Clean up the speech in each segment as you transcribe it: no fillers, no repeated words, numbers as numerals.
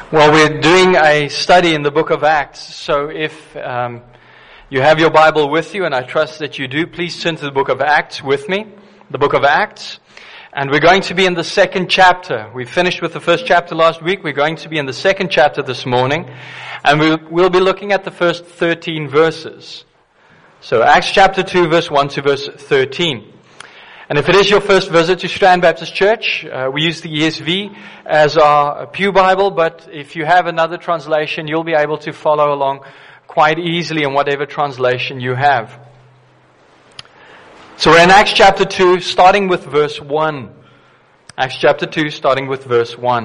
Well, we're doing a study in the book of Acts, so if you have your Bible with you, and I trust that you do, please turn to the book of Acts with me, the book of Acts, and we're going to be in the second chapter. We finished with the first chapter last week. We're going to be in the second chapter this morning, and we'll be looking at the first 13 verses. So Acts chapter 2, verse 1 to verse 13. And if it is your first visit to Strand Baptist Church, we use the ESV as our Pew Bible, but if you have another translation, you'll be able to follow along quite easily in whatever translation you have. So we're in Acts chapter 2, starting with verse 1. Acts chapter 2, starting with verse 1.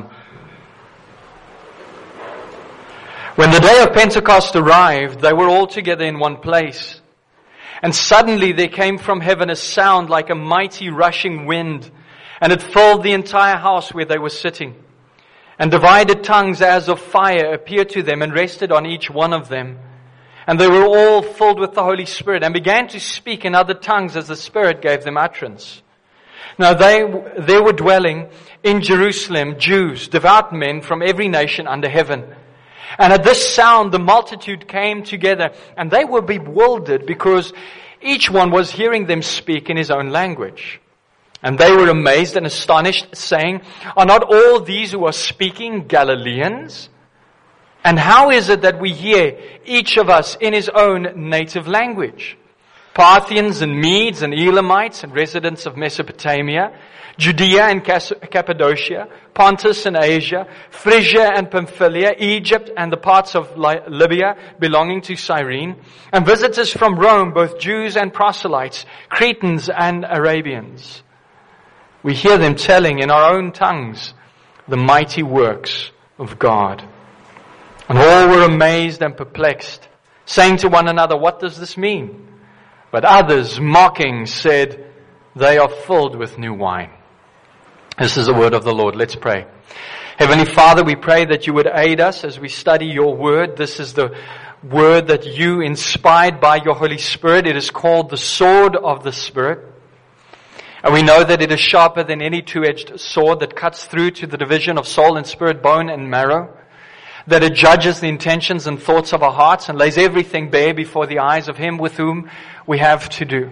When the day of Pentecost arrived, they were all together in one place. And suddenly there came from heaven a sound like a mighty rushing wind, and it filled the entire house where they were sitting. And divided tongues as of fire appeared to them and rested on each one of them. And they were all filled with the Holy Spirit and began to speak in other tongues as the Spirit gave them utterance. Now there were dwelling in Jerusalem Jews, devout men from every nation under heaven. And at this sound, the multitude came together, and they were bewildered because each one was hearing them speak in his own language. And they were amazed and astonished, saying, "Are not all these who are speaking Galileans? And how is it that we hear each of us in his own native language? Parthians and Medes and Elamites and residents of Mesopotamia, Judea and Cappadocia, Pontus and Asia, Phrygia and Pamphylia, Egypt and the parts of Libya belonging to Cyrene, and visitors from Rome, both Jews and proselytes, Cretans and Arabians. We hear them telling in our own tongues the mighty works of God." And all were amazed and perplexed, saying to one another, "What does this mean?" But others, mocking, said, "They are filled with new wine." This is the word of the Lord. Let's pray. Heavenly Father, we pray that you would aid us as we study your word. This is the word that you inspired by your Holy Spirit. It is called the sword of the Spirit. And we know that it is sharper than any two-edged sword that cuts through to the division of soul and spirit, bone and marrow. That it judges the intentions and thoughts of our hearts and lays everything bare before the eyes of him with whom we have to do.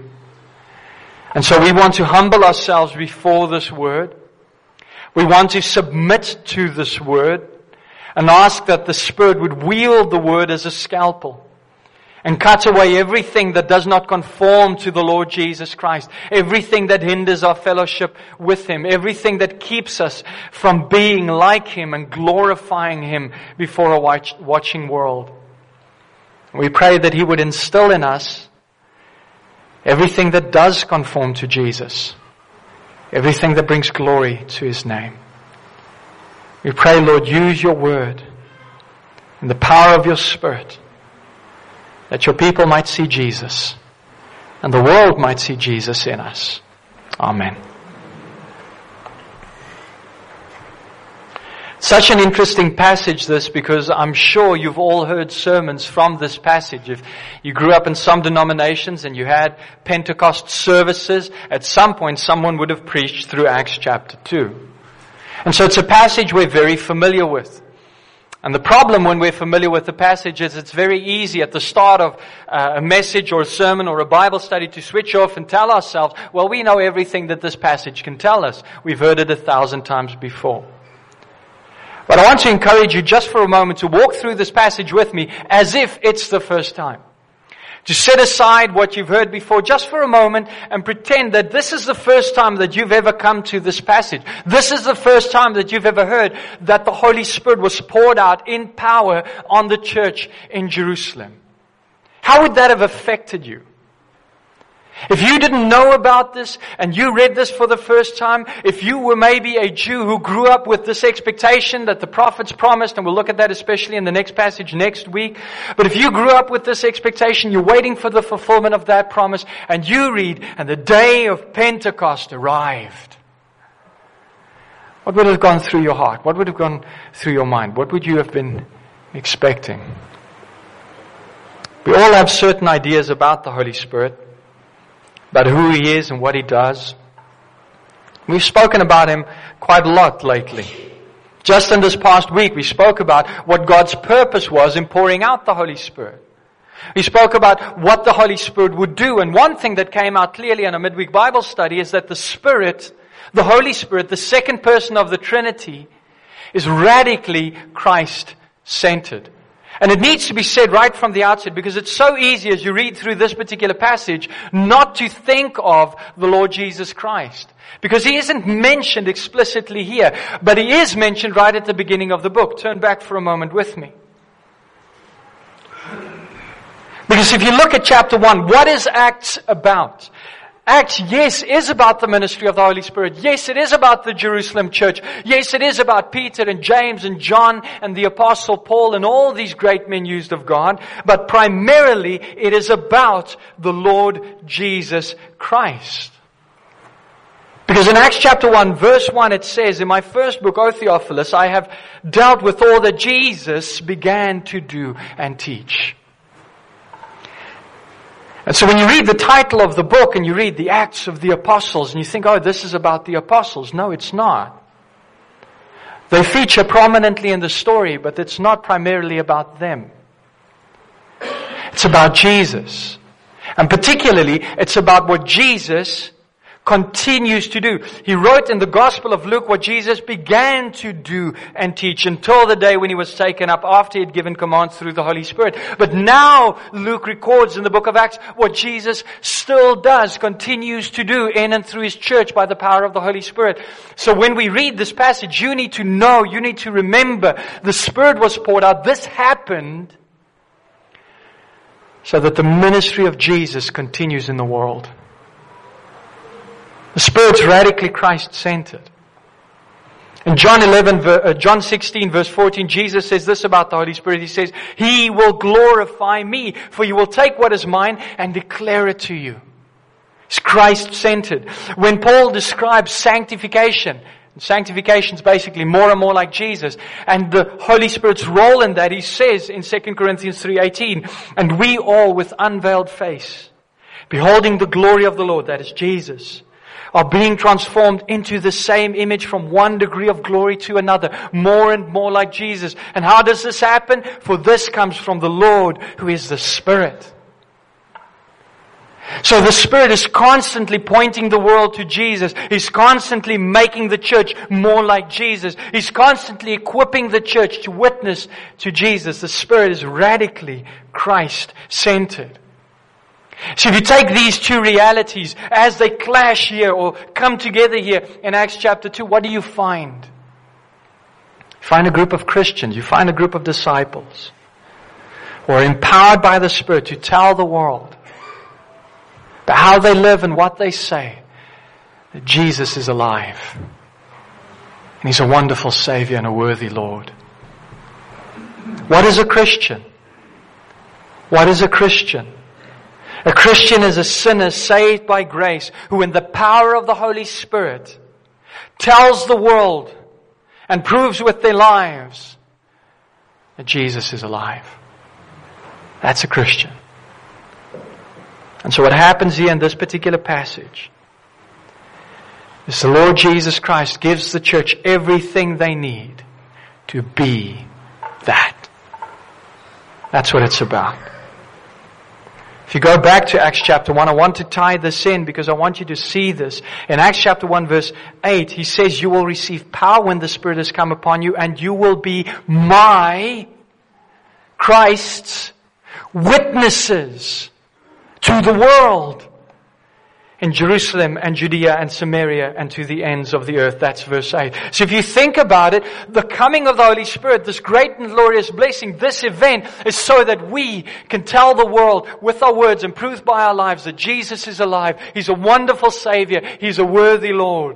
And so we want to humble ourselves before this word. We want to submit to this word and ask that the Spirit would wield the word as a scalpel and cut away everything that does not conform to the Lord Jesus Christ, everything that hinders our fellowship with him, everything that keeps us from being like him and glorifying him before a watching world. We pray that he would instill in us everything that does conform to Jesus, everything that brings glory to his name. We pray, Lord, use your word and the power of your Spirit, that your people might see Jesus and the world might see Jesus in us. Amen. Such an interesting passage this, because I'm sure you've all heard sermons from this passage. If you grew up in some denominations and you had Pentecost services, at some point someone would have preached through Acts chapter 2. And so it's a passage we're very familiar with. And the problem when we're familiar with the passage is it's very easy at the start of a message or a sermon or a Bible study to switch off and tell ourselves, well, we know everything that this passage can tell us. We've heard it 1,000 times before. But I want to encourage you just for a moment to walk through this passage with me as if it's the first time. To set aside what you've heard before just for a moment and pretend that this is the first time that you've ever come to this passage. This is the first time that you've ever heard that the Holy Spirit was poured out in power on the church in Jerusalem. How would that have affected you? If you didn't know about this and you read this for the first time, if you were maybe a Jew who grew up with this expectation that the prophets promised, and we'll look at that especially in the next passage next week, but if you grew up with this expectation, you're waiting for the fulfillment of that promise, and you read, and the day of Pentecost arrived. What would have gone through your heart? What would have gone through your mind? What would you have been expecting? We all have certain ideas about the Holy Spirit, about who he is and what he does. We've spoken about him quite a lot lately. Just in this past week, we spoke about what God's purpose was in pouring out the Holy Spirit. We spoke about what the Holy Spirit would do. And one thing that came out clearly in a midweek Bible study is that the Spirit, the Holy Spirit, the second person of the Trinity, is radically Christ-centered. And it needs to be said right from the outset, because it's so easy as you read through this particular passage not to think of the Lord Jesus Christ. Because He isn't mentioned explicitly here, but He is mentioned right at the beginning of the book. Turn back for a moment with me. Because if you look at chapter 1, what is Acts about? Acts, yes, is about the ministry of the Holy Spirit. Yes, it is about the Jerusalem church. Yes, it is about Peter and James and John and the Apostle Paul and all these great men used of God. But primarily, it is about the Lord Jesus Christ. Because in Acts chapter 1, verse 1, it says, in my first book, O Theophilus, I have dealt with all that Jesus began to do and teach. And so when you read the title of the book and you read the Acts of the Apostles and you think, oh, this is about the Apostles. No, it's not. They feature prominently in the story, but it's not primarily about them. It's about Jesus. And particularly, it's about what Jesus continues to do. He wrote in the Gospel of Luke what Jesus began to do and teach until the day when He was taken up after He had given commands through the Holy Spirit. But now Luke records in the book of Acts what Jesus still does, continues to do in and through His church by the power of the Holy Spirit. So when we read this passage, you need to know, you need to remember, the Spirit was poured out. This happened so that the ministry of Jesus continues in the world. The Spirit's radically Christ-centered. In John 16 verse 14, Jesus says this about the Holy Spirit. He says, He will glorify me, for you will take what is mine and declare it to you. It's Christ-centered. When Paul describes sanctification is basically more and more like Jesus. And the Holy Spirit's role in that, he says in 2 Corinthians 3:18, and we all with unveiled face, beholding the glory of the Lord, that is Jesus, are being transformed into the same image from one degree of glory to another, more and more like Jesus. And how does this happen? For this comes from the Lord, who is the Spirit. So the Spirit is constantly pointing the world to Jesus. He's constantly making the church more like Jesus. He's constantly equipping the church to witness to Jesus. The Spirit is radically Christ-centered. So if you take these two realities as they clash here or come together here in Acts chapter 2, what do you find? You find a group of Christians, you find a group of disciples who are empowered by the Spirit to tell the world about how they live and what they say, that Jesus is alive. And He's a wonderful Savior and a worthy Lord. What is a Christian? What is a Christian? A Christian is a sinner saved by grace who in the power of the Holy Spirit tells the world and proves with their lives that Jesus is alive. That's a Christian. And so what happens here in this particular passage is the Lord Jesus Christ gives the church everything they need to be that. That's what it's about. If you go back to Acts chapter 1, I want to tie this in because I want you to see this. In Acts chapter 1 verse 8, He says, you will receive power when the Spirit has come upon you, and you will be my, Christ's, witnesses to the world in Jerusalem and Judea and Samaria and to the ends of the earth. That's verse 8. So if you think about it, the coming of the Holy Spirit, this great and glorious blessing, this event is so that we can tell the world with our words and prove by our lives that Jesus is alive. He's a wonderful Savior. He's a worthy Lord.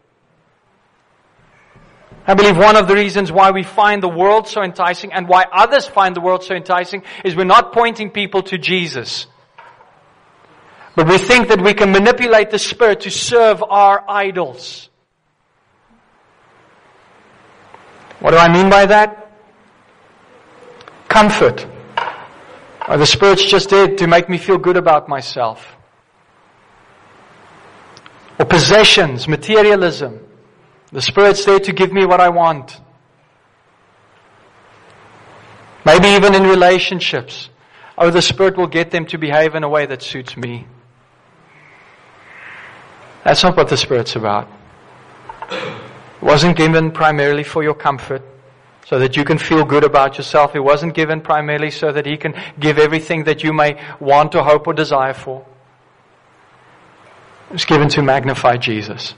I believe one of the reasons why we find the world so enticing and why others find the world so enticing is we're not pointing people to Jesus. But we think that we can manipulate the Spirit to serve our idols. What do I mean by that? Comfort. Or the Spirit's just there to make me feel good about myself. Or possessions, materialism. The Spirit's there to give me what I want. Maybe even in relationships. Oh, the Spirit will get them to behave in a way that suits me. That's not what the Spirit's about. It wasn't given primarily for your comfort, so that you can feel good about yourself. It wasn't given primarily so that He can give everything that you may want or hope or desire for. It was given to magnify Jesus.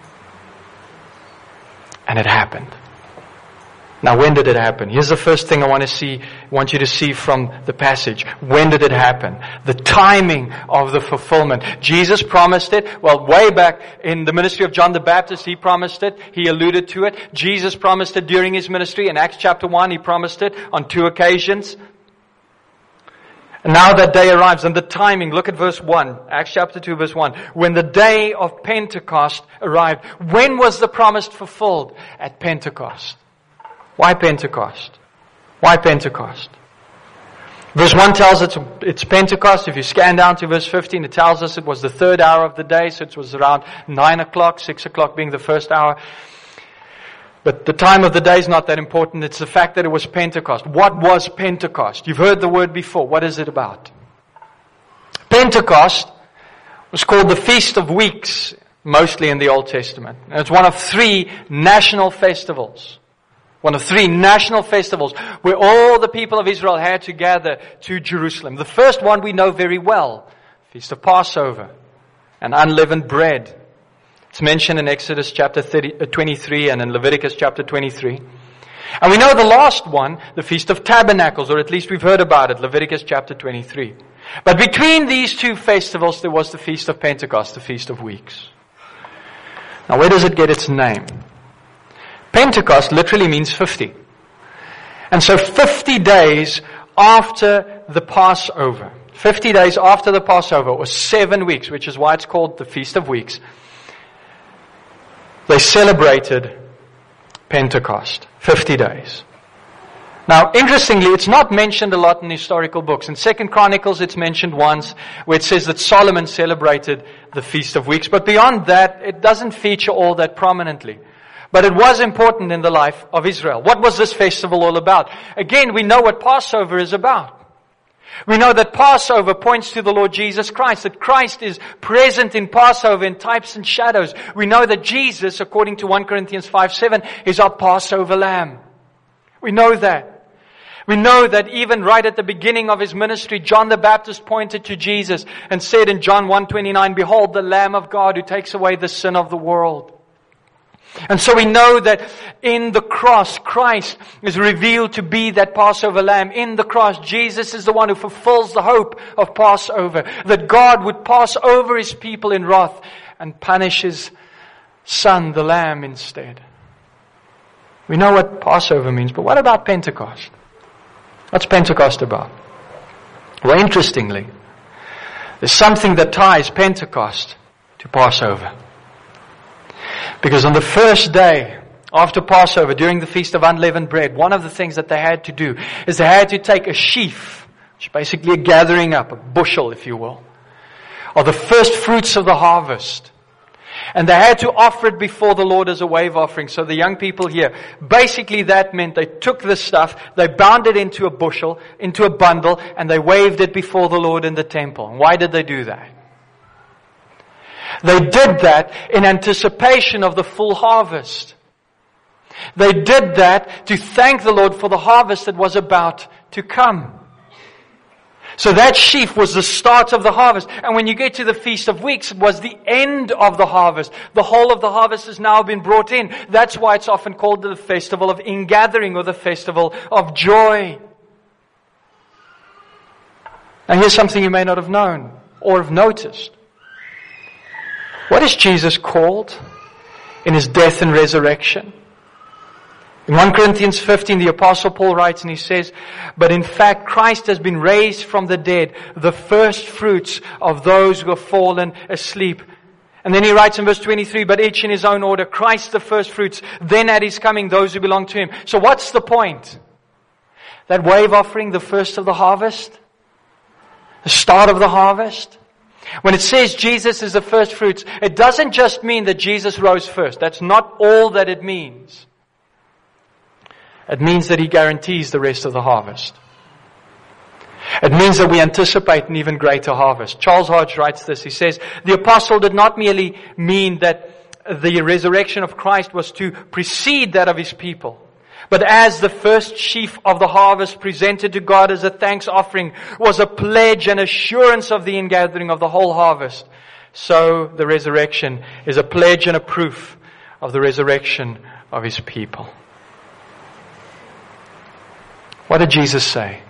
And it happened. Now, when did it happen? Here's the first thing I want you to see from the passage. When did it happen? The timing of the fulfillment. Jesus promised it. Well, way back in the ministry of John the Baptist, He promised it. He alluded to it. Jesus promised it during His ministry. In Acts chapter 1, He promised it on 2 occasions. And now that day arrives, and the timing, look at verse 1. Acts chapter 2, verse 1. When the day of Pentecost arrived. When was the promise fulfilled? At Pentecost. Why Pentecost? Why Pentecost? Verse 1 tells us it's Pentecost. If you scan down to verse 15, it tells us it was the third hour of the day, so it was around 9 o'clock, 6 o'clock being the first hour. But the time of the day is not that important. It's the fact that it was Pentecost. What was Pentecost? You've heard the word before. What is it about? Pentecost was called the Feast of Weeks, mostly in the Old Testament. And it's one of 3 national festivals. One of 3 national festivals where all the people of Israel had to gather to Jerusalem. The first one we know very well. Feast of Passover and unleavened bread. It's mentioned in Exodus chapter 23 and in Leviticus chapter 23. And we know the last one, the Feast of Tabernacles, or at least we've heard about it, Leviticus chapter 23. But between these 2 festivals there was the Feast of Pentecost, the Feast of Weeks. Now where does it get its name? Pentecost literally means 50. And so 50 days after the Passover, 50 days after the Passover, or 7 weeks, which is why it's called the Feast of Weeks, they celebrated Pentecost. 50 days. Now, interestingly, it's not mentioned a lot in historical books. In 2 Chronicles, it's mentioned once, where it says that Solomon celebrated the Feast of Weeks. But beyond that, it doesn't feature all that prominently. But it was important in the life of Israel. What was this festival all about? Again, we know what Passover is about. We know that Passover points to the Lord Jesus Christ, that Christ is present in Passover in types and shadows. We know that Jesus, according to 1 Corinthians 5:7, is our Passover lamb. We know that. We know that even right at the beginning of His ministry, John the Baptist pointed to Jesus and said in John 1:29, "Behold, the Lamb of God who takes away the sin of the world." And so we know that in the cross, Christ is revealed to be that Passover lamb. In the cross, Jesus is the one who fulfills the hope of Passover. That God would pass over His people in wrath and punish His Son, the Lamb, instead. We know what Passover means, but what about Pentecost? What's Pentecost about? Well, interestingly, there's something that ties Pentecost to Passover. Because on the first day after Passover, during the Feast of Unleavened Bread, one of the things that they had to do is they had to take a sheaf, which is basically a gathering up, a bushel, if you will, of the first fruits of the harvest. And they had to offer it before the Lord as a wave offering. So the young people here, basically that meant they took this stuff, they bound it into a bushel, into a bundle, and they waved it before the Lord in the temple. And why did they do that? They did that in anticipation of the full harvest. They did that to thank the Lord for the harvest that was about to come. So that sheaf was the start of the harvest. And when you get to the Feast of Weeks, it was the end of the harvest. The whole of the harvest has now been brought in. That's why it's often called the Festival of Ingathering or the Festival of Joy. Now here's something you may not have known or have noticed. What is Jesus called in His death and resurrection? In 1 Corinthians 15, the Apostle Paul writes and he says, "But in fact, Christ has been raised from the dead, the first fruits of those who have fallen asleep." And then he writes in verse 23, "But each in his own order, Christ the first fruits, then at His coming, those who belong to Him." So what's the point? That wave offering, the first of the harvest? The start of the harvest? When it says Jesus is the first fruits, it doesn't just mean that Jesus rose first. That's not all that it means. It means that He guarantees the rest of the harvest. It means that we anticipate an even greater harvest. Charles Hodge writes this. He says, the apostle did not merely mean that the resurrection of Christ was to precede that of His people, but as the first sheaf of the harvest presented to God as a thanks offering was a pledge and assurance of the ingathering of the whole harvest, so the resurrection is a pledge and a proof of the resurrection of His people. What did Jesus say?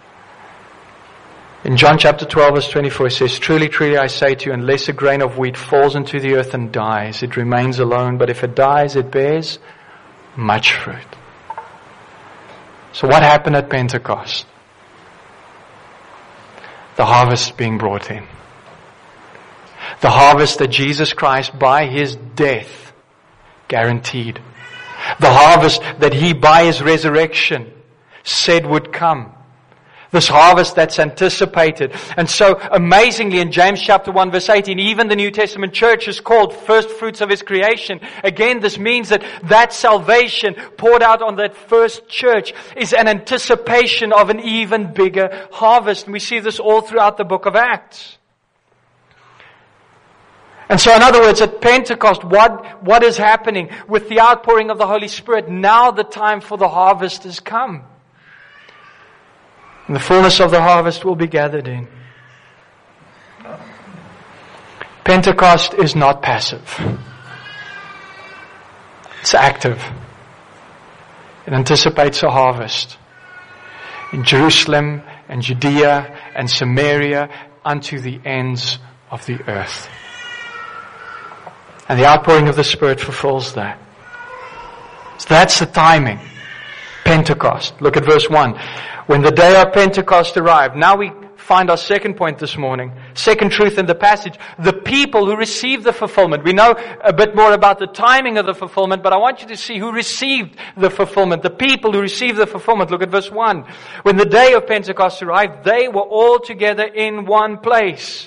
In John chapter 12 verse 24 it says, truly, truly I say to you, unless a grain of wheat falls into the earth and dies, it remains alone, but if it dies, it bears much fruit. So what happened at Pentecost? The harvest being brought in. The harvest that Jesus Christ by His death guaranteed. The harvest that He by His resurrection said would come. This harvest that's anticipated. And so amazingly in James chapter 1 verse 18, even the New Testament church is called first fruits of His creation. Again, this means that salvation poured out on that first church is an anticipation of an even bigger harvest. And we see this all throughout the book of Acts. And so in other words, at Pentecost, what is happening with the outpouring of the Holy Spirit? Now the time for the harvest has come. And the fullness of the harvest will be gathered in. Pentecost is not passive. It's active. It anticipates a harvest. In Jerusalem and Judea and Samaria unto the ends of the earth. And the outpouring of the Spirit fulfills that. So that's the timing. Pentecost. Look at verse 1. When the day of Pentecost arrived. Now we find our second point this morning. Second truth in the passage. The people who received the fulfillment. We know a bit more about the timing of the fulfillment, but I want you to see who received the fulfillment. The people who received the fulfillment. Look at verse 1. When the day of Pentecost arrived, they were all together in one place.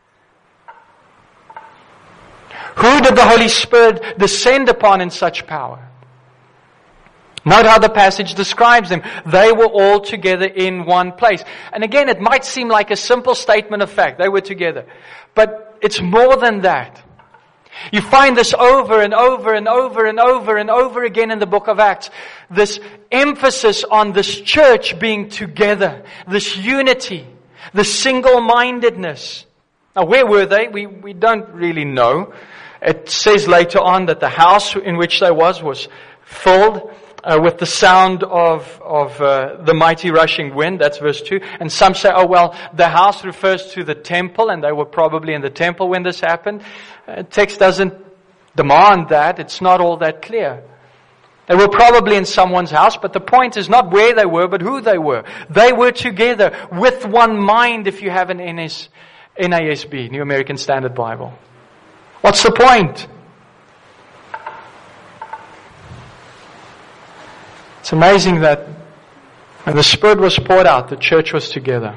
Who did the Holy Spirit descend upon in such power? Note how the passage describes them. They were all together in one place. And again, it might seem like a simple statement of fact. They were together. But it's more than that. You find this over and over and over and over and over again in the book of Acts. This emphasis on this church being together. This unity. The single-mindedness. Now, where were they? We don't really know. It says later on that the house in which they was filled with the sound of the mighty rushing wind. That's verse 2. And some say, oh well, the house refers to the temple, and they were probably in the temple when this happened. Text doesn't demand that. It's not all that clear. They were probably in someone's house, but the point is not where they were, but who they were. They were together with one mind, if you have an NASB, New American Standard Bible. What's the point? It's amazing that when the Spirit was poured out, the church was together.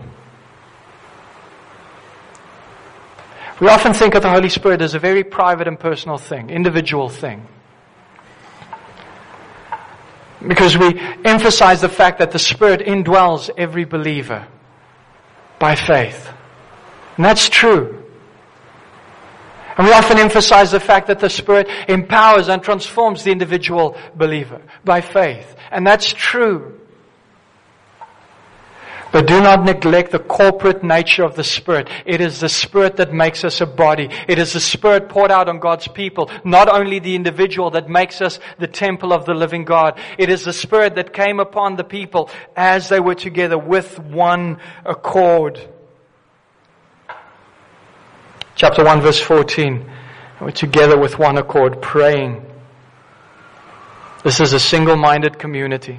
We often think of the Holy Spirit as a very private and personal thing, individual thing. Because we emphasize the fact that the Spirit indwells every believer by faith. And that's true. And we often emphasize the fact that the Spirit empowers and transforms the individual believer by faith. And that's true. But do not neglect the corporate nature of the Spirit. It is the Spirit that makes us a body. It is the Spirit poured out on God's people, not only the individual, that makes us the temple of the living God. It is the Spirit that came upon the people as they were together with one accord. Chapter 1 verse 14. We're together with one accord praying. This is a single-minded community.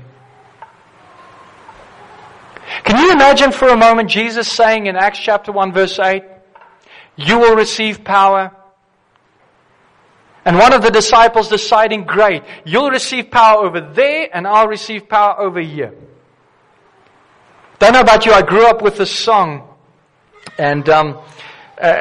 Can you imagine for a moment Jesus saying in Acts chapter 1 verse 8, you will receive power. And one of the disciples deciding, great, you'll receive power over there and I'll receive power over here. Don't know about you, I grew up with this song. And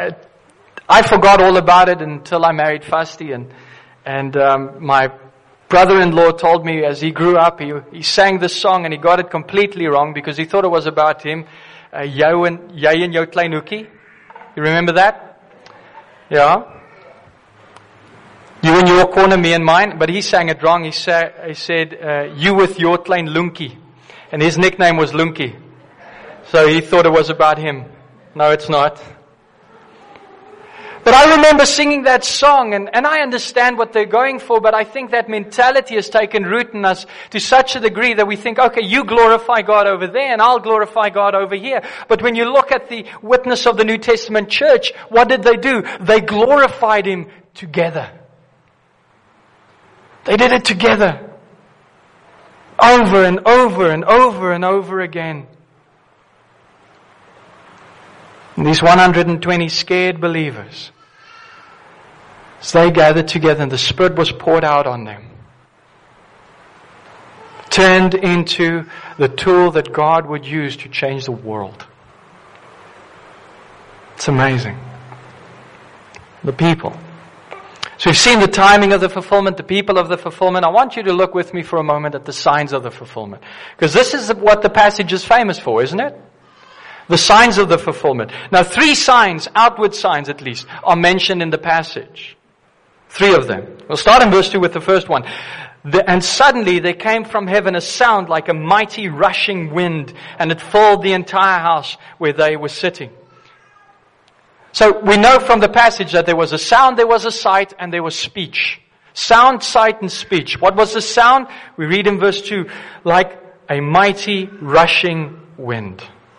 I forgot all about it until I married Fasti, and my brother-in-law told me as he grew up, he sang this song and he got it completely wrong because he thought it was about him. Jy en jou klein hoekie. You remember that? Yeah. You in your corner, me and mine. But he sang it wrong. He said, you with your klein lunkie. And his nickname was Lunkie. So he thought it was about him. No, it's not. But I remember singing that song, and I understand what they're going for, but I think that mentality has taken root in us to such a degree that we think, okay, you glorify God over there, and I'll glorify God over here. But when you look at the witness of the New Testament church, what did they do? They glorified Him together. They did it together. Over and over and over and over again. And these 120 scared believers, as they gathered together and the Spirit was poured out on them, turned into the tool that God would use to change the world. It's amazing. The people. So we've seen the timing of the fulfillment, the people of the fulfillment. I want you to look with me for a moment at the signs of the fulfillment. Because this is what the passage is famous for, isn't it? The signs of the fulfillment. Now 3 signs, outward signs at least, are mentioned in the passage. 3 of them. We'll start in verse 2 with the first one. And suddenly there came from heaven a sound like a mighty rushing wind, and it filled the entire house where they were sitting. So we know from the passage that there was a sound, there was a sight, and there was speech. Sound, sight, and speech. What was the sound? We read in verse 2, like a mighty rushing wind.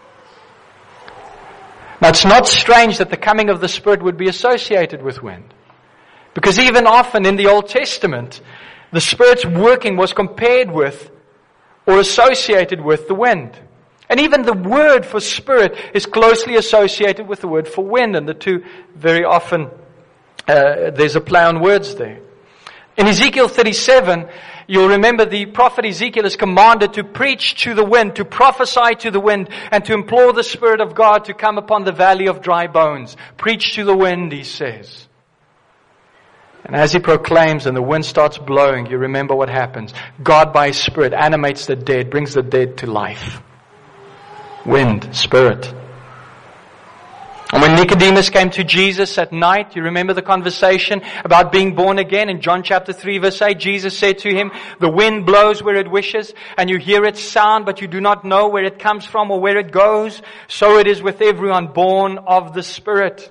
Now it's not strange that the coming of the Spirit would be associated with wind. Because even often in the Old Testament, the Spirit's working was compared with or associated with the wind. And even the word for Spirit is closely associated with the word for wind. And the two very often, there's a play on words there. In Ezekiel 37, you'll remember the prophet Ezekiel is commanded to preach to the wind, to prophesy to the wind, and to implore the Spirit of God to come upon the valley of dry bones. Preach to the wind, he says. And as he proclaims and the wind starts blowing, you remember what happens. God by His Spirit animates the dead, brings the dead to life. Wind, Spirit. And when Nicodemus came to Jesus at night, you remember the conversation about being born again in John chapter 3 verse 8, Jesus said to him, the wind blows where it wishes, and you hear its sound, but you do not know where it comes from or where it goes. So it is with everyone born of the Spirit.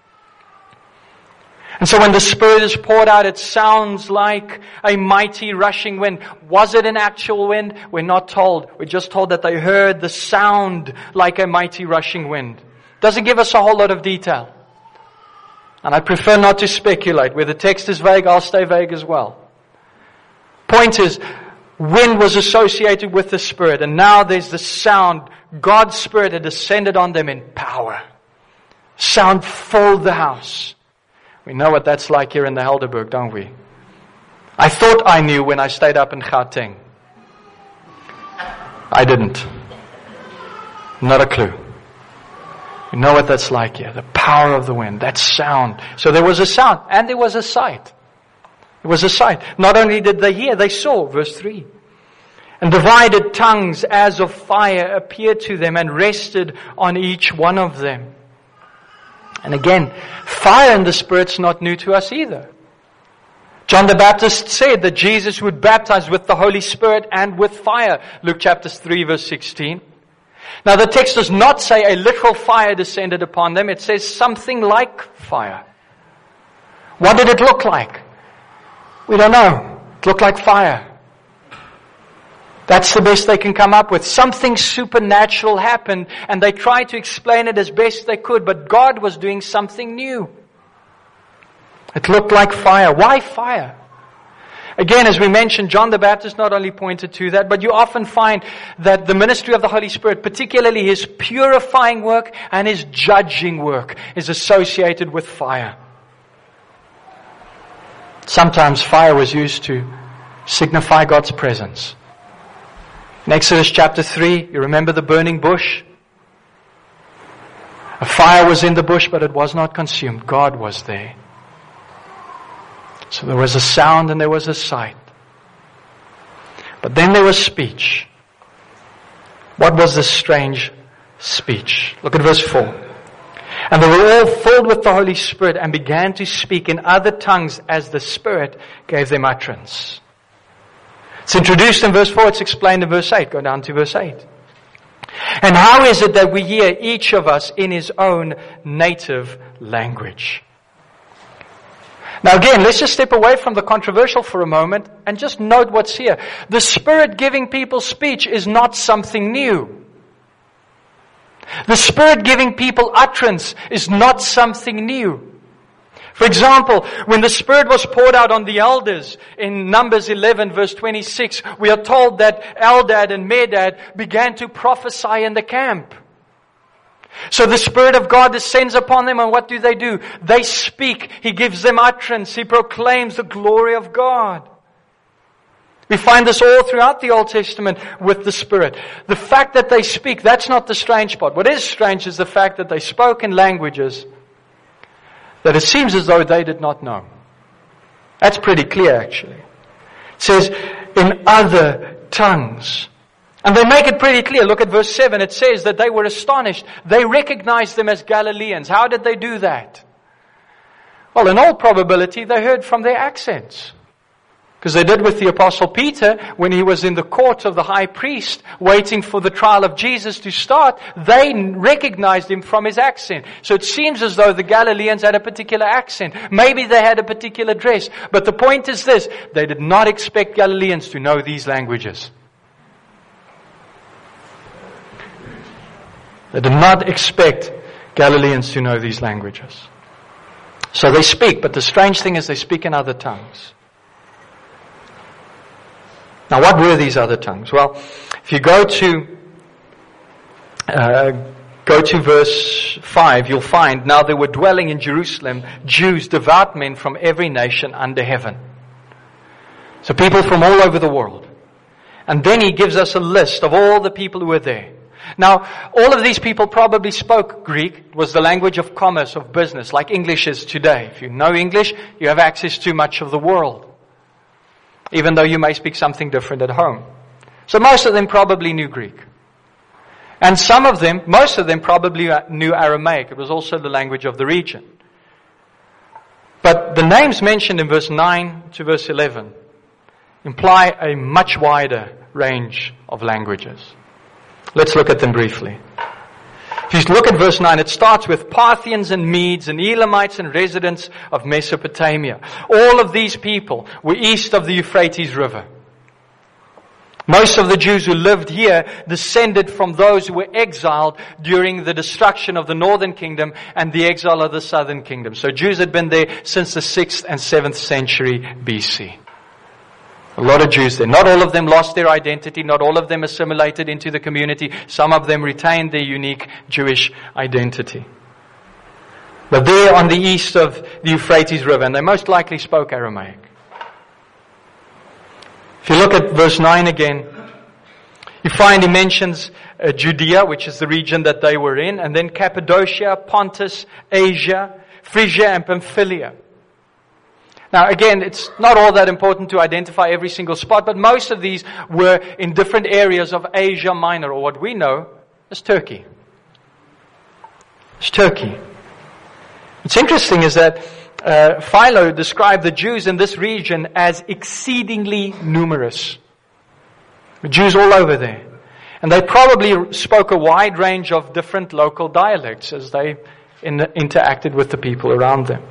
And so when the Spirit is poured out, it sounds like a mighty rushing wind. Was it an actual wind? We're not told. We're just told that they heard the sound like a mighty rushing wind. Doesn't give us a whole lot of detail. And I prefer not to speculate. Where the text is vague, I'll stay vague as well. Point is, wind was associated with the Spirit, and now there's the sound. God's Spirit had descended on them in power. Sound filled the house. We know what that's like here in the Helderberg, don't we? I thought I knew when I stayed up in Gauteng. I didn't. Not a clue. You know what that's like here. The power of the wind. That sound. So there was a sound. And there was a sight. There was a sight. Not only did they hear, they saw. Verse 3. And divided tongues as of fire appeared to them and rested on each one of them. And again, fire and the Spirit's not new to us either. John the Baptist said that Jesus would baptize with the Holy Spirit and with fire. Luke chapter 3 verse 16. Now the text does not say a literal fire descended upon them. It says something like fire. What did it look like? We don't know. It looked like fire. That's the best they can come up with. Something supernatural happened, and they tried to explain it as best they could, but God was doing something new. It looked like fire. Why fire? Again, as we mentioned, John the Baptist not only pointed to that, but you often find that the ministry of the Holy Spirit, particularly His purifying work and His judging work, is associated with fire. Sometimes fire was used to signify God's presence. In Exodus chapter 3, you remember the burning bush? A fire was in the bush, but it was not consumed. God was there. So there was a sound and there was a sight. But then there was speech. What was this strange speech? Look at verse 4. And they were all filled with the Holy Spirit and began to speak in other tongues as the Spirit gave them utterance. It's introduced in verse 4, it's explained in verse 8. Go down to verse 8. And how is it that we hear each of us in his own native language? Now again, let's just step away from the controversial for a moment and just note what's here. The Spirit giving people speech is not something new. The Spirit giving people utterance is not something new. For example, when the Spirit was poured out on the elders in Numbers 11 verse 26, we are told that Eldad and Medad began to prophesy in the camp. So the Spirit of God descends upon them, and what do? They speak. He gives them utterance. He proclaims the glory of God. We find this all throughout the Old Testament with the Spirit. The fact that they speak, that's not the strange part. What is strange is the fact that they spoke in languages that it seems as though they did not know. That's pretty clear, actually. It says, in other tongues. And they make it pretty clear. Look at verse 7. It says that they were astonished. They recognized them as Galileans. How did they do that? Well, in all probability, they heard from their accents. Because they did with the Apostle Peter when he was in the court of the high priest waiting for the trial of Jesus to start. They recognized him from his accent. So it seems as though the Galileans had a particular accent. Maybe they had a particular dress. But the point is this: they did not expect Galileans to know these languages. They did not expect Galileans to know these languages. So they speak, but the strange thing is they speak in other tongues. Now, what were these other tongues? Well, if you go to verse 5, you'll find, now there were dwelling in Jerusalem Jews, devout men from every nation under heaven. So people from all over the world. And then he gives us a list of all the people who were there. Now, all of these people probably spoke Greek. It was the language of commerce, of business, like English is today. If you know English, you have access to much of the world, even though you may speak something different at home. So most of them probably knew Greek. And most of them probably knew Aramaic. It was also the language of the region. But the names mentioned in verse 9 to verse 11 imply a much wider range of languages. Let's look at them briefly. If you look at verse 9, it starts with Parthians and Medes and Elamites and residents of Mesopotamia. All of these people were east of the Euphrates River. Most of the Jews who lived here descended from those who were exiled during the destruction of the northern kingdom and the exile of the southern kingdom. So Jews had been there since the 6th and 7th century BC. A lot of Jews there. Not all of them lost their identity. Not all of them assimilated into the community. Some of them retained their unique Jewish identity. But there on the east of the Euphrates River, and they most likely spoke Aramaic. If you look at verse 9 again, you find he mentions Judea, which is the region that they were in, and then Cappadocia, Pontus, Asia, Phrygia, and Pamphylia. Now again, it's not all that important to identify every single spot, but most of these were in different areas of Asia Minor, or what we know as Turkey. It's Turkey. What's interesting is that Philo described the Jews in this region as exceedingly numerous. The Jews all over there. And they probably spoke a wide range of different local dialects as they interacted with the people around them.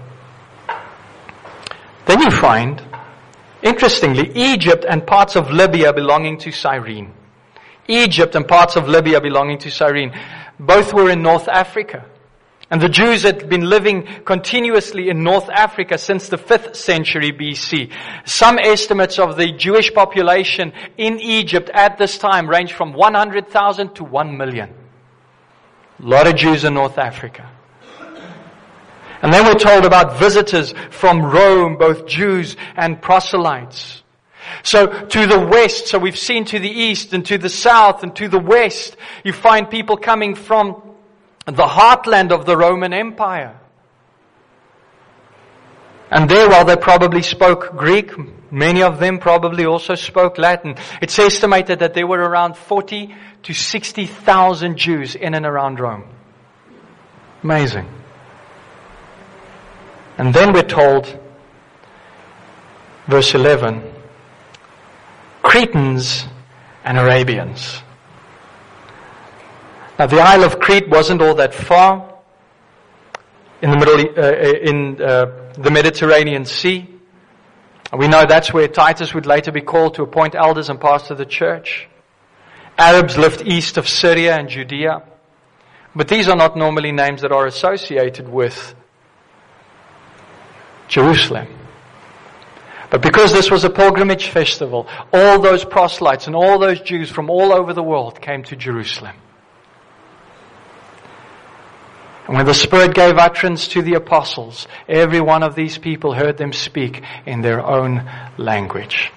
Then you find, interestingly, Egypt and parts of Libya belonging to Cyrene. Egypt and parts of Libya belonging to Cyrene. Both were in North Africa. And the Jews had been living continuously in North Africa since the 5th century BC. Some estimates of the Jewish population in Egypt at this time range from 100,000 to 1 million. A lot of Jews in North Africa. And then we're told about visitors from Rome, both Jews and proselytes. So to the west, so we've seen to the east and to the south and to the west, you find people coming from the heartland of the Roman Empire. And there, while they probably spoke Greek, Many of them probably also spoke Latin. It's estimated that there were around 40 to 60,000 Jews in and around Rome. Amazing. And then we're told, verse 11, Cretans and Arabians. Now the Isle of Crete wasn't all that far in the Mediterranean Sea. We know that's where Titus would later be called to appoint elders and pastor the church. Arabs lived east of Syria and Judea. But these are not normally names that are associated with Jerusalem. But because this was a pilgrimage festival, all those proselytes and all those Jews from all over the world came to Jerusalem. And when the Spirit gave utterance to the apostles, every one of these people heard them speak in their own language.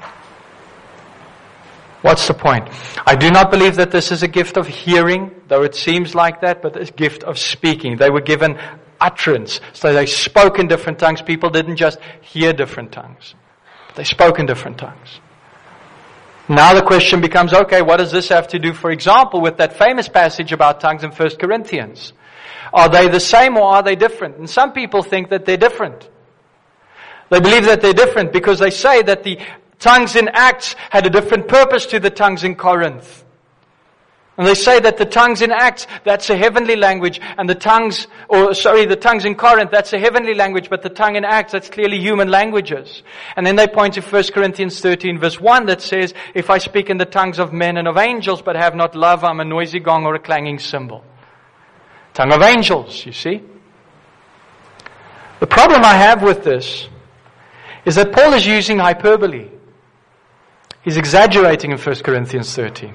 What's the point? I do not believe that this is a gift of hearing, though it seems like that, but a gift of speaking. They were given utterance. So they spoke in different tongues. People didn't just hear different tongues. They spoke in different tongues. Now the question becomes, okay, what does this have to do, for example, with that famous passage about tongues in 1 Corinthians? Are they the same or are they different? And some people think that they're different. They believe that they're different because they say that the tongues in Acts had a different purpose to the tongues in Corinth. And they say that the tongues in Acts, that's a heavenly language, and the tongues in Corinth, that's a heavenly language, but the tongue in Acts, that's clearly human languages. And then they point to 1 Corinthians 13 verse 1 that says, if I speak in the tongues of men and of angels, but have not love, I'm a noisy gong or a clanging cymbal. Tongue of angels, you see. The problem I have with this is that Paul is using hyperbole. He's exaggerating in 1 Corinthians 13.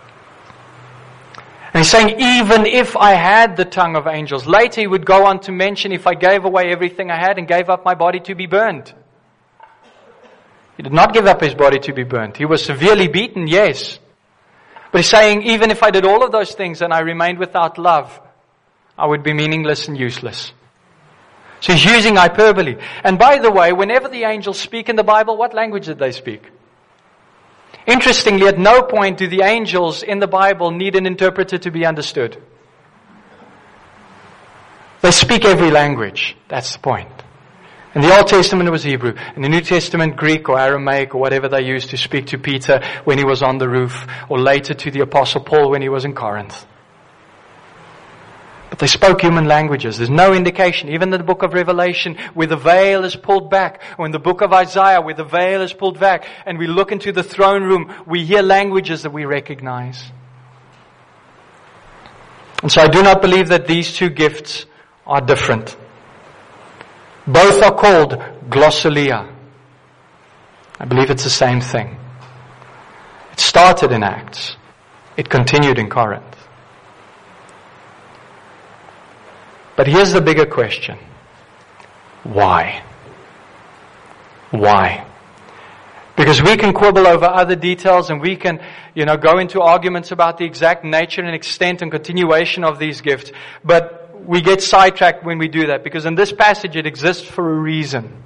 And he's saying, even if I had the tongue of angels. Later he would go on to mention, if I gave away everything I had and gave up my body to be burned. He did not give up his body to be burned. He was severely beaten, yes. But he's saying, even if I did all of those things and I remained without love, I would be meaningless and useless. So he's using hyperbole. And by the way, whenever the angels speak in the Bible, what language did they speak? Interestingly, at no point do the angels in the Bible need an interpreter to be understood. They speak every language. That's the point. In the Old Testament it was Hebrew. In the New Testament, Greek or Aramaic or whatever they used to speak to Peter when he was on the roof, or later to the Apostle Paul when he was in Corinth. But they spoke human languages. There's no indication, even in the book of Revelation, where the veil is pulled back, or in the book of Isaiah, where the veil is pulled back, and we look into the throne room, we hear languages that we recognize. And so I do not believe that these two gifts are different. Both are called glossolia. I believe it's the same thing. It started in Acts. It continued in Corinth. But here's the bigger question. Why? Why? Because we can quibble over other details and we can, go into arguments about the exact nature and extent and continuation of these gifts. But we get sidetracked when we do that, because in this passage it exists for a reason.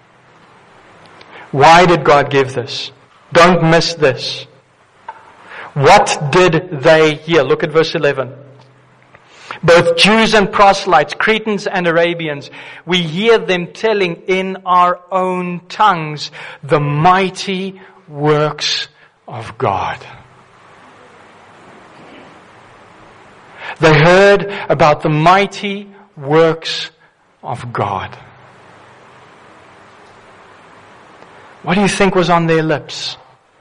Why did God give this? Don't miss this. What did they hear? Look at verse 11. Both Jews and proselytes, Cretans and Arabians, we hear them telling in our own tongues the mighty works of God. They heard about the mighty works of God. What do you think was on their lips?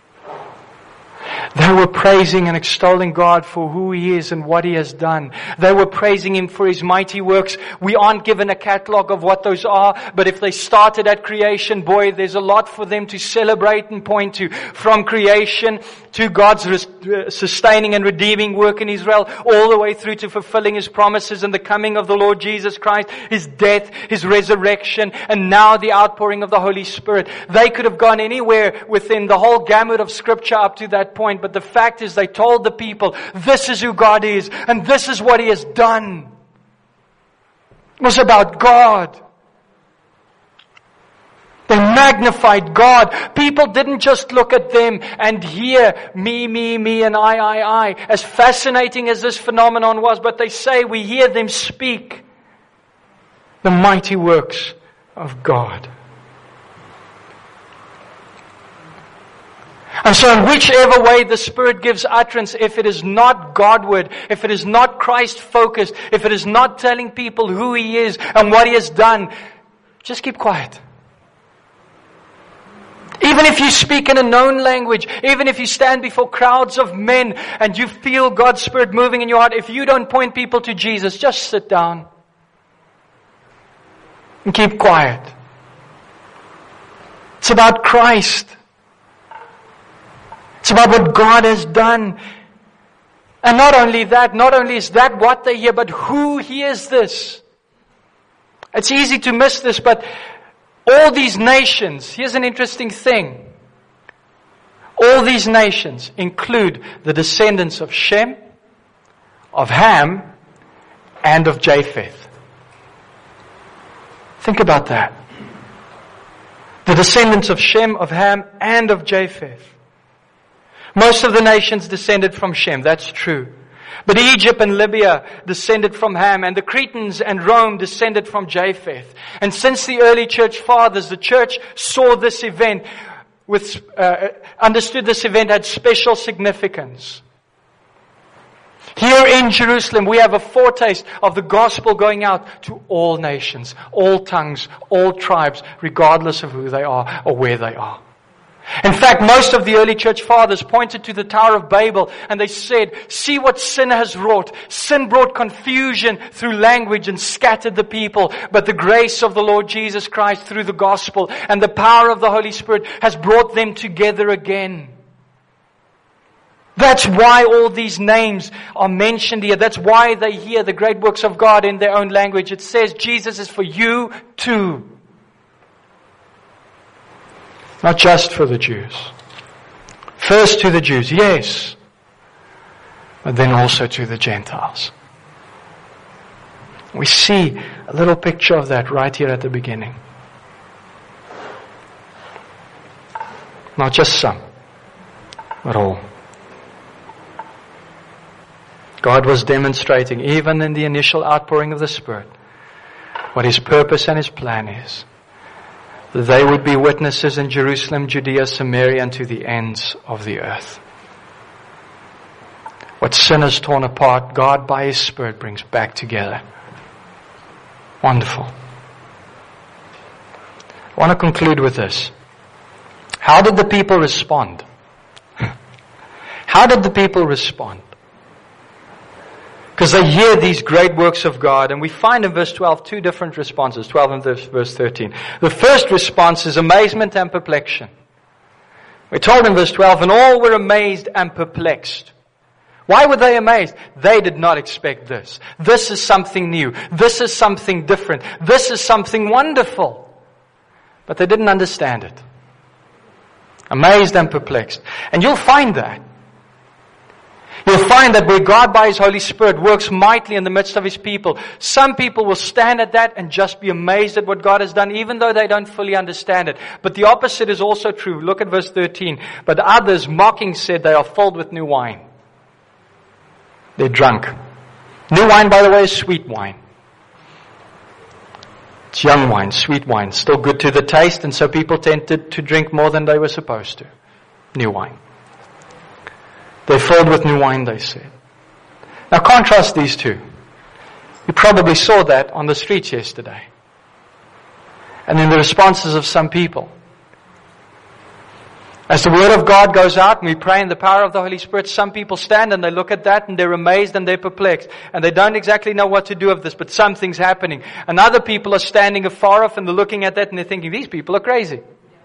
They were praising and extolling God for who He is and what He has done. They were praising Him for His mighty works. We aren't given a catalog of what those are, but if they started at creation, boy, there's a lot for them to celebrate and point to. From creation to God's sustaining and redeeming work in Israel, all the way through to fulfilling His promises and the coming of the Lord Jesus Christ, His death, His resurrection, and now the outpouring of the Holy Spirit. They could have gone anywhere within the whole gamut of Scripture up to that point, but the fact is they told the people, this is who God is, and this is what He has done. It was about God. They magnified God. People didn't just look at them and hear me, and I. As fascinating as this phenomenon was, but they say we hear them speak the mighty works of God. And so in whichever way the Spirit gives utterance, if it is not Godward, if it is not Christ-focused, if it is not telling people who He is and what He has done, just keep quiet. Even if you speak in a known language, even if you stand before crowds of men and you feel God's Spirit moving in your heart, if you don't point people to Jesus, just sit down and keep quiet. It's about Christ. It's about what God has done. And not only is that what they hear, but who hears this. It's easy to miss this, but all these nations, here's an interesting thing. All these nations include the descendants of Shem, of Ham, and of Japheth. Think about that. The descendants of Shem, of Ham, and of Japheth. Most of the nations descended from Shem, that's true. But Egypt and Libya descended from Ham, and the Cretans and Rome descended from Japheth. And since the early church fathers, the church saw this event, understood this event had special significance. Here in Jerusalem, we have a foretaste of the gospel going out to all nations, all tongues, all tribes, regardless of who they are or where they are. In fact, most of the early church fathers pointed to the Tower of Babel and they said, see what sin has wrought. Sin brought confusion through language and scattered the people. But the grace of the Lord Jesus Christ through the gospel and the power of the Holy Spirit has brought them together again. That's why all these names are mentioned here. That's why they hear the great works of God in their own language. It says Jesus is for you too. Not just for the Jews. First to the Jews, yes. But then also to the Gentiles. We see a little picture of that right here at the beginning. Not just some, but all. God was demonstrating, even in the initial outpouring of the Spirit, what His purpose and His plan is. That they would be witnesses in Jerusalem, Judea, Samaria, and to the ends of the earth. What sin has torn apart, God by His Spirit brings back together. Wonderful. I want to conclude with this. How did the people respond? How did the people respond? Because they hear these great works of God, and we find in verse 12 two different responses, 12 and verse 13. The first response is amazement and perplexion. We're told in verse 12, and all were amazed and perplexed. Why were they amazed? They did not expect this. This is something new. This is something different. This is something wonderful. But they didn't understand it. Amazed and perplexed. And you'll find that. You'll find that where God by His Holy Spirit works mightily in the midst of His people, some people will stand at that and just be amazed at what God has done, even though they don't fully understand it. But the opposite is also true. Look at verse 13. But others, mocking, said they are filled with new wine. They're drunk. New wine, by the way, is sweet wine. It's young wine, sweet wine, still good to the taste, and so people tended to drink more than they were supposed to. New wine. They're filled with new wine, they said. Now contrast these two. You probably saw that on the streets yesterday. And in the responses of some people. As the Word of God goes out and we pray in the power of the Holy Spirit, some people stand and they look at that and they're amazed and they're perplexed. And they don't exactly know what to do with this, but something's happening. And other people are standing afar off and they're looking at that and they're thinking, these people are crazy.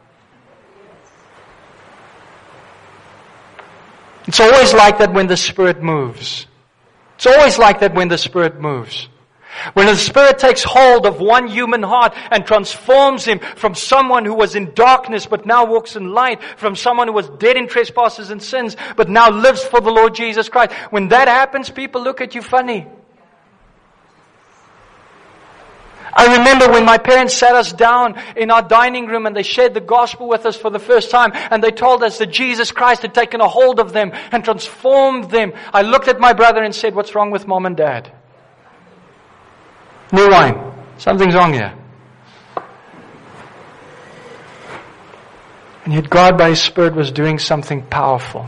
It's always like that when the Spirit moves. It's always like that when the Spirit moves. When the Spirit takes hold of one human heart and transforms him from someone who was in darkness but now walks in light, from someone who was dead in trespasses and sins but now lives for the Lord Jesus Christ. When that happens, people look at you funny. I remember when my parents sat us down in our dining room and they shared the gospel with us for the first time, and they told us that Jesus Christ had taken a hold of them and transformed them. I looked at my brother and said, "What's wrong with Mom and Dad? New wine. Something's wrong here." And yet God by His Spirit was doing something powerful.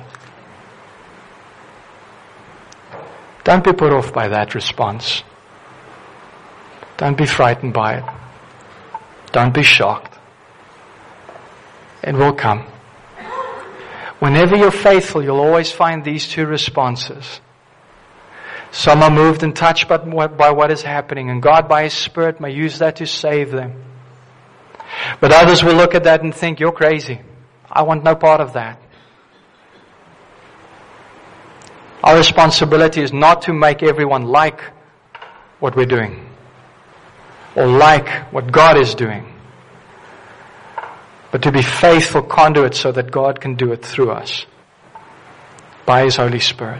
Don't be put off by that response. Don't be frightened by it. Don't be shocked. It will come. Whenever you're faithful, you'll always find these two responses. Some are moved and touched by what is happening, and God by His Spirit may use that to save them. But others will look at that and think, "You're crazy. I want no part of that." Our responsibility is not to make everyone like what we're doing or like what God is doing, but to be faithful conduits so that God can do it through us by His Holy Spirit.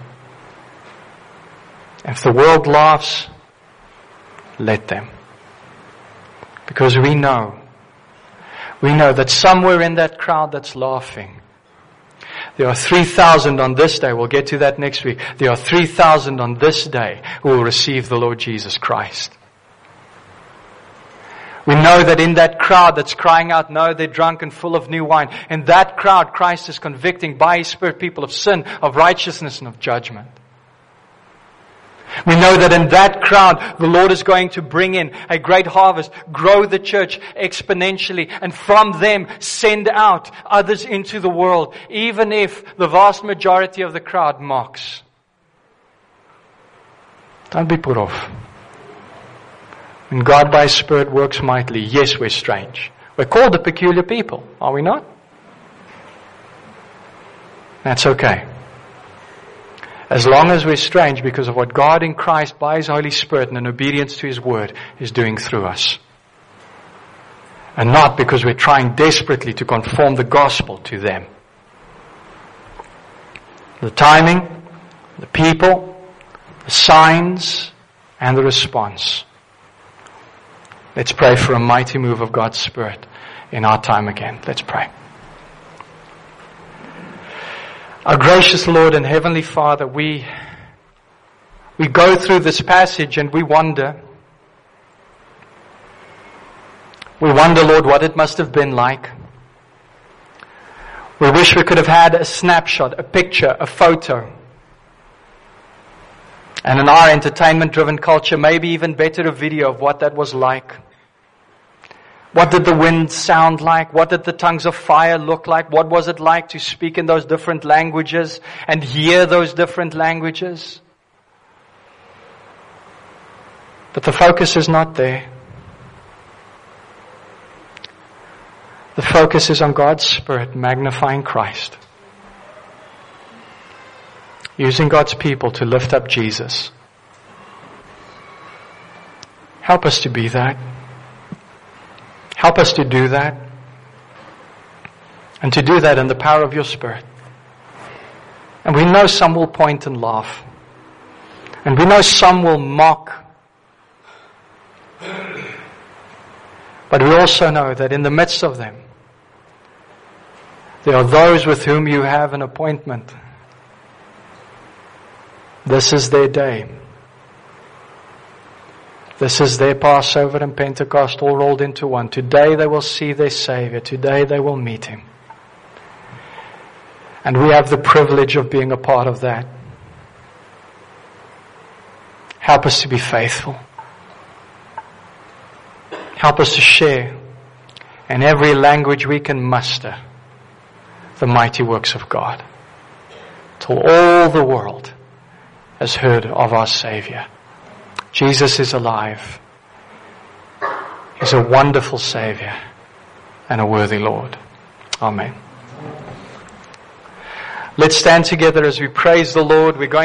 If the world laughs, let them. Because we know that somewhere in that crowd that's laughing, there are 3,000 on this day. We'll get to that next week. There are 3,000 on this day who will receive the Lord Jesus Christ. We know that in that crowd that's crying out, "No, they're drunk and full of new wine." In that crowd, Christ is convicting by His Spirit people of sin, of righteousness, and of judgment. We know that in that crowd, the Lord is going to bring in a great harvest, grow the church exponentially, and from them send out others into the world, even if the vast majority of the crowd mocks. Don't be put off. When God by His Spirit works mightily, yes, we're strange. We're called a peculiar people, are we not? That's okay. As long as we're strange because of what God in Christ by His Holy Spirit and in obedience to His Word is doing through us. And not because we're trying desperately to conform the gospel to them. The timing, the people, the signs, and the response. Let's pray for a mighty move of God's Spirit in our time again. Let's pray. Our gracious Lord and Heavenly Father, we go through this passage and we wonder. We wonder, Lord, what it must have been like. We wish we could have had a snapshot, a picture, a photo. And in our entertainment-driven culture, maybe even better a video of what that was like. What did the wind sound like? What did the tongues of fire look like? What was it like to speak in those different languages and hear those different languages? But the focus is not there. The focus is on God's Spirit magnifying Christ. Using God's people to lift up Jesus. Help us to be that. Help us to do that. And to do that in the power of your Spirit. And we know some will point and laugh. And we know some will mock. But we also know that in the midst of them, there are those with whom you have an appointment. This is their day. This is their Passover and Pentecost all rolled into one. Today they will see their Savior. Today they will meet Him. And we have the privilege of being a part of that. Help us to be faithful. Help us to share in every language we can muster the mighty works of God, till all the world has heard of our Savior. Jesus is alive. He's a wonderful Savior and a worthy Lord. Amen. Let's stand together as we praise the Lord. We're going